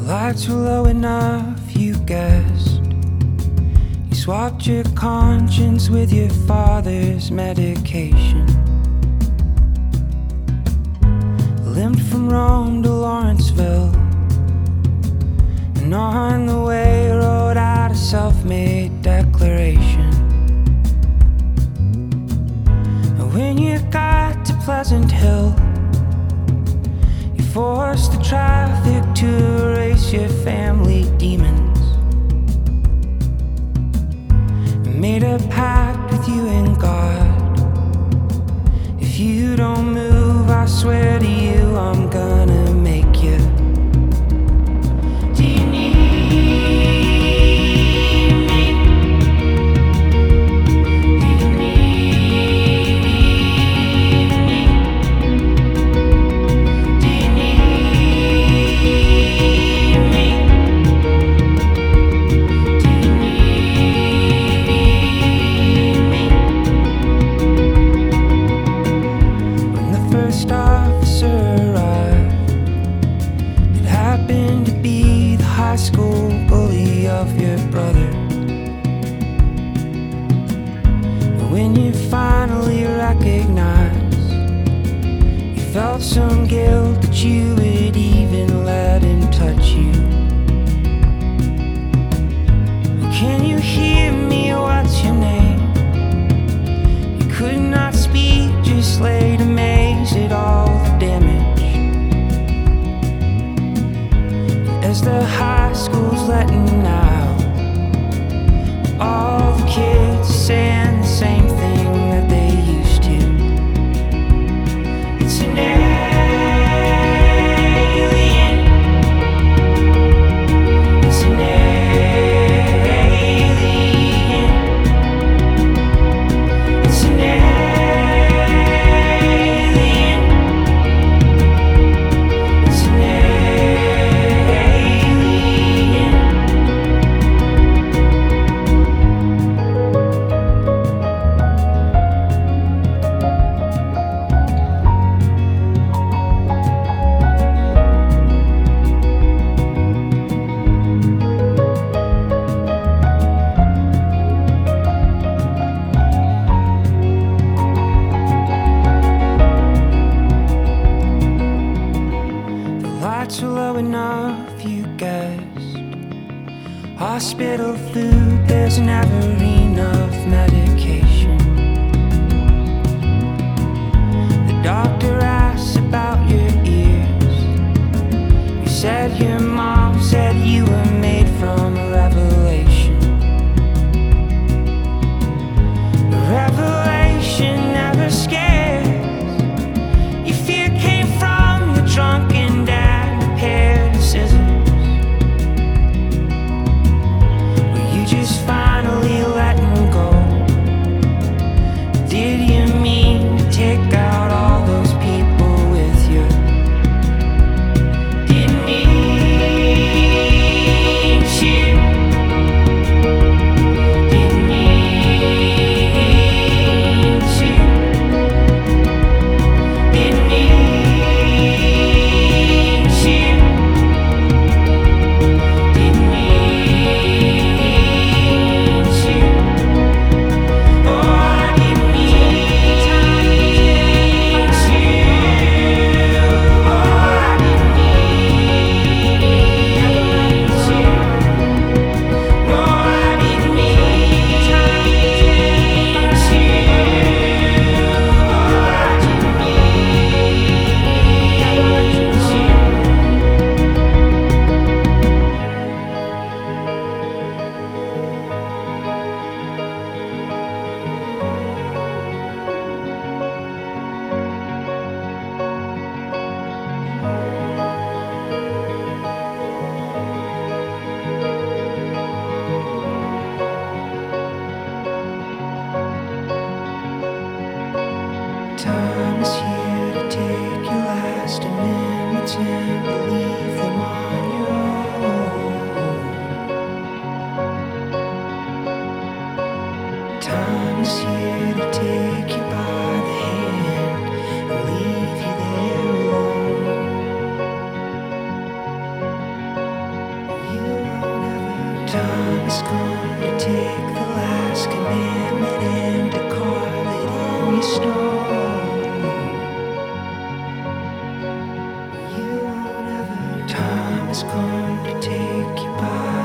lights were low enough, you guessed. You swapped your conscience with your father's medication. Limped from Rome to Lawrenceville, and on the way wrote out a self-made declaration. And when you got to Pleasant Hill, you forced the traffic to erase your family demons, and made a pact with you and God. If you don't move, I swear to you, I'm gonna make you. Do you need me? Do you need me? Do you need me? Do you need me? When the first officer arrived, it happened to be the high school bully of your brother. And when you finally recognized, you felt some guilt that you would even let him touch you. Can you hear me? What's your name? You could not speak, just laid amazed at all the damage. As the high school's letting out, all the kids are saying the same thing that they used to. It's an alien. It's an alien. It's an alien. It's an alien. The lights were low enough, you guessed. Hospital food, there's never enough medication. The doctor asked about your ears. You said your mom said you were made from a revelation. A revelation never scares. Your fear came from your drunken dad and a pair of scissors. Were you just finally letting go? Did you mean to take out all those people with you? Didn't need you. Didn't need you. Didn't need you. Didn't need you. Oh, I didn't need you. Oh, I didn't need you. No, I didn't need you. Oh, I didn't Time is here to take your last amendments and believe them on your own. Time is here to take you by the hand and leave you there alone. His commandment and to carve it in your stone. You won't ever. Time is going to take you by.